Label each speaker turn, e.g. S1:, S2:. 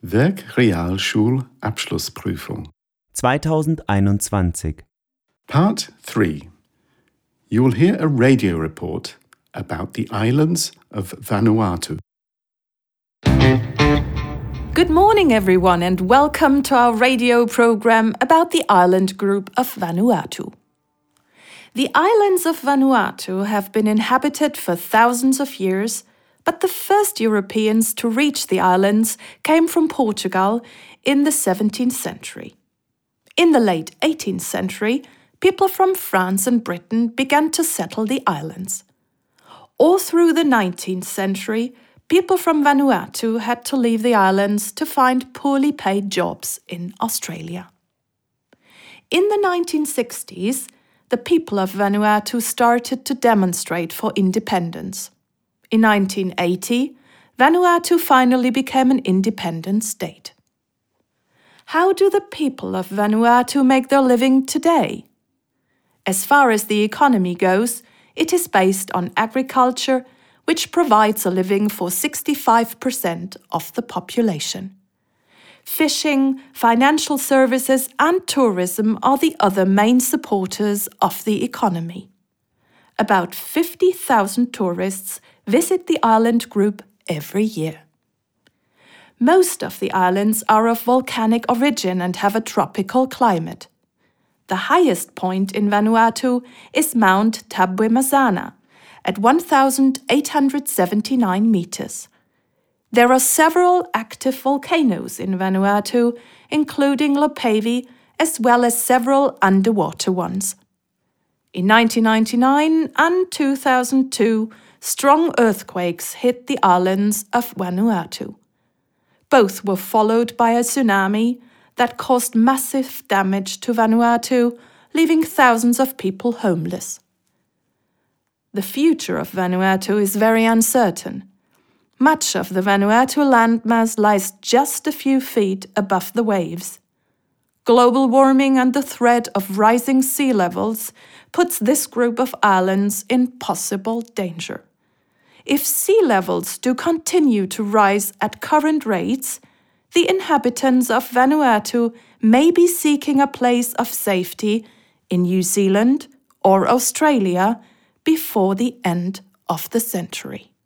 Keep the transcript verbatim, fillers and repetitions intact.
S1: Werkrealschul-Abschlussprüfung.
S2: zwanzig einundzwanzig.
S1: Part three. You will hear a radio report about the islands of Vanuatu.
S3: Good morning, everyone, and welcome to our radio program about the island group of Vanuatu. The islands of Vanuatu have been inhabited for thousands of years, but the first Europeans to reach the islands came from Portugal in the seventeenth century. In the late eighteenth century, people from France and Britain began to settle the islands. All through the nineteenth century, people from Vanuatu had to leave the islands to find poorly paid jobs in Australia. In the nineteen sixties, the people of Vanuatu started to demonstrate for independence. In nineteen eighty, Vanuatu finally became an independent state. How do the people of Vanuatu make their living today? As far as the economy goes, it is based on agriculture, which provides a living for sixty-five percent of the population. Fishing, financial services, and tourism are the other main supporters of the economy. About fifty thousand tourists visit the island group every year. Most of the islands are of volcanic origin and have a tropical climate. The highest point in Vanuatu is Mount Tabuai-Mazana at one thousand eight hundred seventy-nine meters. There are several active volcanoes in Vanuatu, including Lopevi, as well as several underwater ones. In nineteen ninety-nine and two thousand two, strong earthquakes hit the islands of Vanuatu. Both were followed by a tsunami that caused massive damage to Vanuatu, leaving thousands of people homeless. The future of Vanuatu is very uncertain. Much of the Vanuatu landmass lies just a few feet above the waves. Global warming and the threat of rising sea levels puts this group of islands in possible danger. If sea levels do continue to rise at current rates, the inhabitants of Vanuatu may be seeking a place of safety in New Zealand or Australia before the end of the century.